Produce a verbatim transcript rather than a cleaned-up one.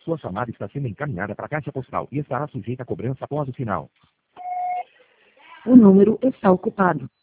Sua chamada está sendo encaminhada para a caixa postal e estará sujeita a cobrança após o sinal. O número está ocupado.